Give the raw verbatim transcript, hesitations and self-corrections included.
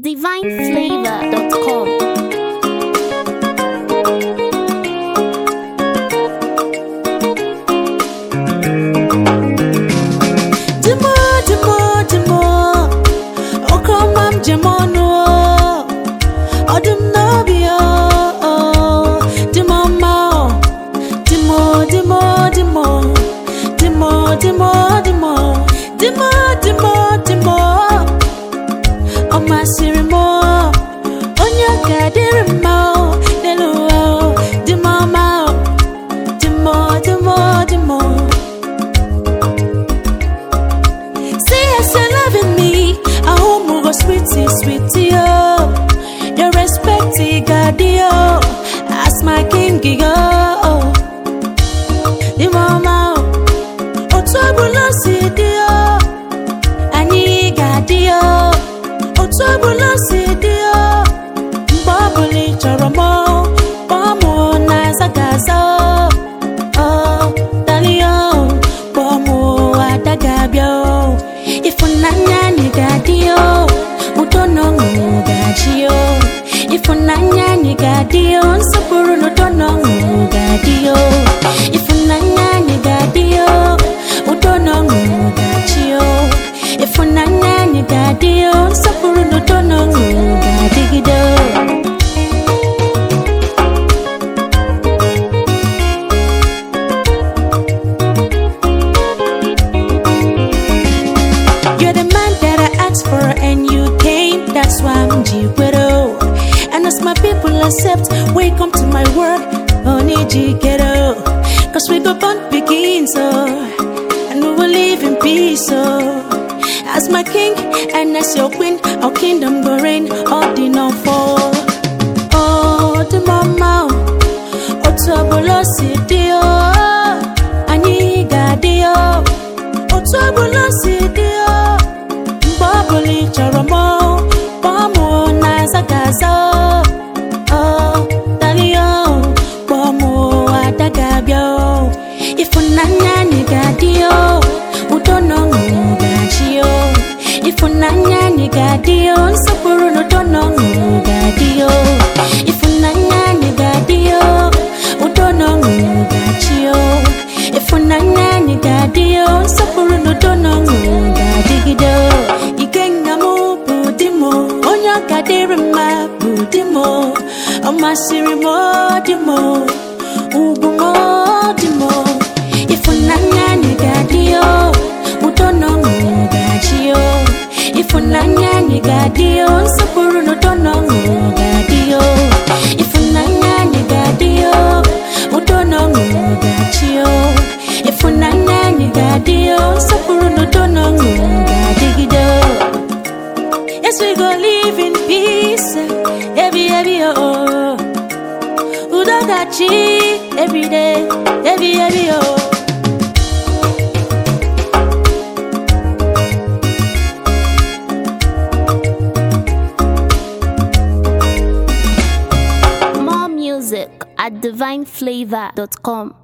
divine flavor dot com. Dimo, dimo, dimo, okomam jemono, odum nobio, dimo mo, dimo, dimo, dimo, dimo, dimo, dimo, dimo, dimo, dimo, omasirimo, onya kadirimo, deluo, dimo mo, dimo, dimo, dimo. I hope we go sweetie, sweetie, oh. You respect it, God, oh. As my king, oh. The mama, oh, turbulence, oh. I need God, oh. Oh, turbulence, oh. Bubbly, charamo, bomo, nice, gaza, oh. Dalio, bomo, adagabio. If unanya ni gadio, utono ngadio. If unanya ni gadio, sapuru no tono ngadio. If unanya ni gadio, utono ngadio. If unanya ni gadio, sapuru no tono ngadio. For and you came, that's why I'm G-Widow. And as my people accept, welcome to my world, only G-Ghetto. Cause we go born begin, so, and we will live in peace, so. As my king and as your queen, our kingdom go reign, all the no fall. Oh, the mama, oh, tabula city, oh, aniga dio, oh, tabula city, oh. Bubbly charamo, bomo naza gaza, oh, dalio, bomo adagabio. If unanya ni gadio, utono ngadio. If unanya ni gadio, sapuru no tono ngadio. If unanya ni gadio, utono ngadio. If unanya ni gadio, sapuru no tono ngadio. Kadirima budimo, omasirimo dimo, ugumo dimo. If unanya ni gadio, utono ngadio. If unanya ni gadio, sapuru no tono ngadio. If unanya ni gadio, utono ngadio. If unanya ni gadio, sapuru no tono ngadio. Yes, we go live in peace, every, every, oh. Udogachi, every day, every, every, oh. More music at divine flavor dot com.